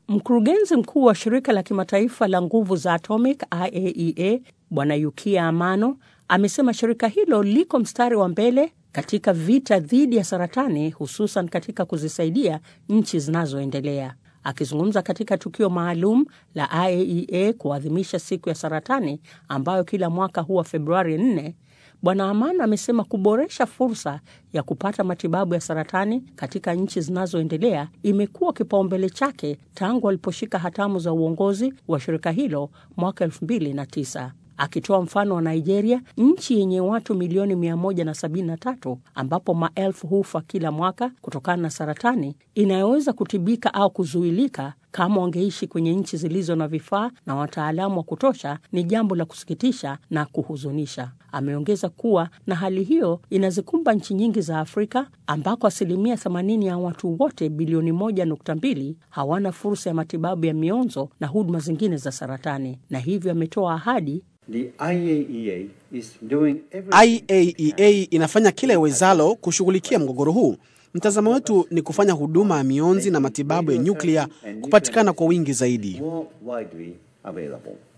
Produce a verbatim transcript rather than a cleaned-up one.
Mkurugenzi mkuu wa shirika la kimataifa la nguvu za atomic I A E A, Bwana Yukiya Amano, amesema shirika hilo liko mstari wa mbele katika vita dhidi ya saratani, hususan katika kuzisaidia nchi zinazoendelea. Akizungumza katika tukio maalum la I A E A kuadhimisha siku ya saratani ambayo kila mwaka huwa Februari nne, Bwana Amano amesema kuboresha fursa ya kupata matibabu ya saratani katika nchi zinazoendelea imekuwa kipaumbele chake tangu aliposhika hatamu za uongozi wa shirika hilo mwaka elfu mbili na tisa. Akitoa mfano wa Nigeria, nchi yenye watu milioni mia moja na sabini na tatu, ambapo maelfu hufa kila mwaka kutokana na saratani inayoweza kutibika au kuzuilika kama wangeishi kwenye nchi zilizo na vifaa na wataalamu wa kutosha, ni jambo la kusikitisha na kuhuzunisha. Ameongeza kuwa na hali hiyo inazikumba nchi nyingi za Afrika ambako asilimia themanini ya watu wote bilioni moja nukta mbili hawana fursa ya matibabu ya mionzo na huduma zingine za saratani, na hivyo ametoa ahadi. The I A E A is doing I A E A inafanya kila iwezalo kushughulikia mgogoro huu. Mtazamo wetu ni kufanya huduma ya mionzi na matibabu ya nyuklia kupatikana kwa wingi zaidi. more widely available.